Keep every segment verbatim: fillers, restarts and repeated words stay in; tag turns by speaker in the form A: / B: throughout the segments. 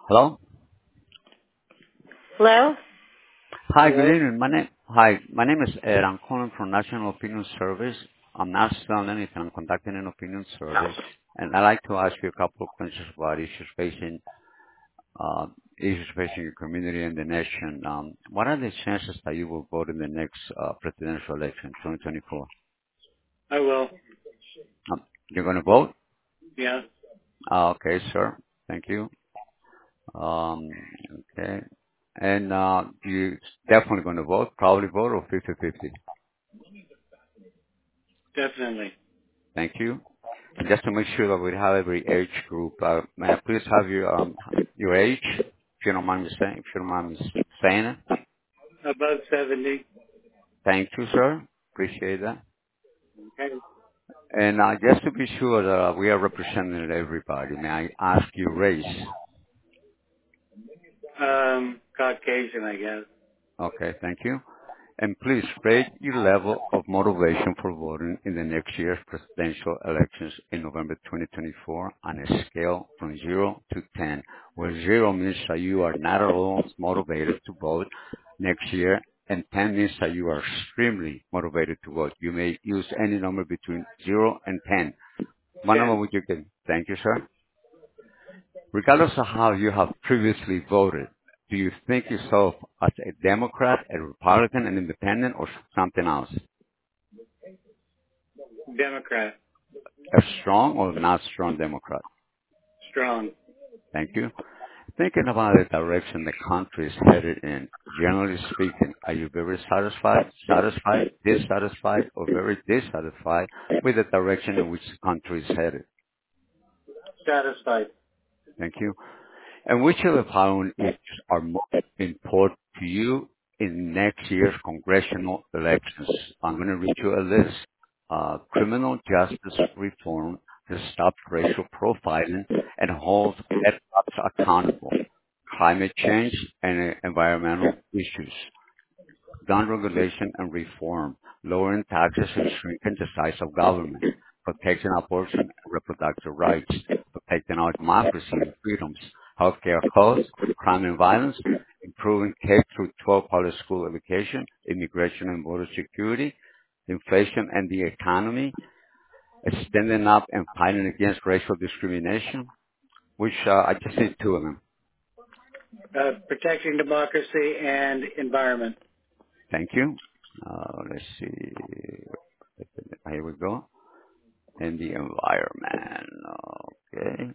A: Hello?
B: Hello?
A: Hi, good
B: Hello?
A: evening. My name, hi, my name is Ed. I'm calling from National Opinion Service. I'm not selling anything. I'm conducting an opinion survey, and I'd like to ask you a couple of questions about issues facing, uh, issues facing your community and the nation. Um, what are the chances that you will vote in the next uh, presidential election, twenty twenty-four?
B: I will.
A: Um, you're going to vote?
B: Yeah.
A: Uh, okay, sir. Thank you. Um, okay. And uh, you definitely going to vote? Probably vote or fifty-fifty?
B: Definitely.
A: Thank you. And just to make sure that we have every age group, uh, may I please have your um, your age, if you don't mind me saying, if you don't mind me saying it?
B: Above seventy.
A: Thank you, sir. Appreciate that.
B: Okay.
A: And uh, just to be sure that uh, we are representing everybody, may I ask your race?
B: Um, Caucasian, I guess.
A: Okay, thank you. And please rate your level of motivation for voting in the next year's presidential elections in November twenty twenty-four on a scale from zero to ten, where zero means that you are not at all motivated to vote next year, and ten means that you are extremely motivated to vote. You may use any number between zero and ten. What number
B: ten.
A: would you give? Thank you, sir. Regardless of how you have previously voted, do you think yourself as a Democrat, a Republican, an independent, or something else?
B: Democrat.
A: A strong or not strong Democrat?
B: Strong.
A: Thank you. Thinking about the direction the country is headed in, generally speaking, are you very satisfied, satisfied, dissatisfied, or very dissatisfied with the direction in which the country is headed?
B: Satisfied.
A: Thank you. And which of the following issues are more important to you in next year's congressional elections? I'm going to read you a list. Uh, criminal justice reform to stop racial profiling and hold fed cops accountable. Climate change and uh, environmental issues. Gun regulation and reform, lowering taxes and shrinking the size of government, protecting abortion and reproductive rights, protecting our democracy and freedoms, healthcare costs, crime and violence, improving K through twelve public school education, immigration and border security, inflation and the economy, standing up and fighting against racial discrimination, which uh, I just need two of them.
B: Uh, protecting democracy and environment.
A: Thank you. Uh, let's see. Here we go. And the environment. Okay.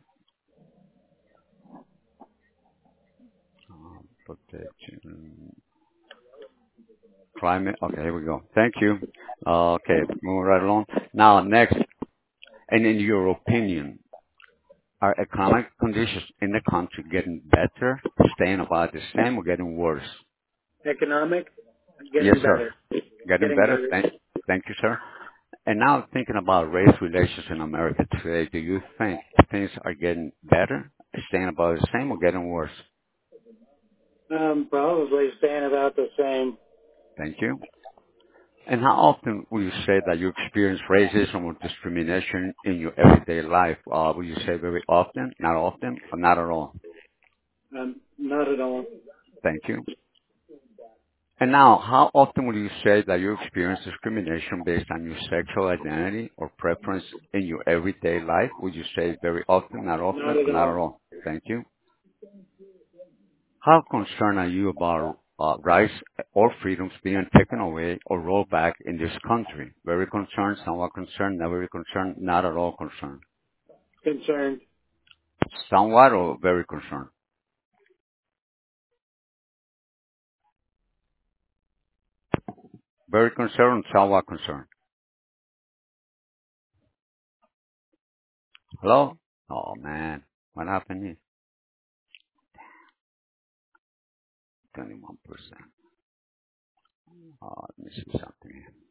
A: Um, protection. Climate. Okay, here we go. Thank you. Uh, okay, moving right along. Now, next, and in your opinion, are economic conditions in the country getting better, staying about the same, or getting worse?
B: Economic.
A: Yes,
B: Getting
A: sir.
B: better.
A: Getting
B: Getting
A: better.
B: better.
A: Thank, thank you, sir. And now thinking about race relations in America today, do you think things are getting better, staying about the same, or getting worse?
B: Um, probably staying about the same.
A: Thank you. And how often would you say that you experience racism or discrimination in your everyday life? Uh, would you say very often, not often, or not at all?
B: Um, not at all.
A: Thank you. And now, how often would you say that you experience discrimination based on your sexual identity or preference in your everyday life? Would you say very often, not
B: Not
A: often,
B: at
A: or not
B: all.
A: at all? Thank you. How concerned are you about uh, rights or freedoms being taken away or rolled back in this country? Very concerned, somewhat concerned, not very concerned, not at all concerned.
B: Concerned.
A: Somewhat or very concerned? Very concerned, somewhat concerned. Hello? Oh man, what happened here? twenty-one percent. Oh, let me see something here.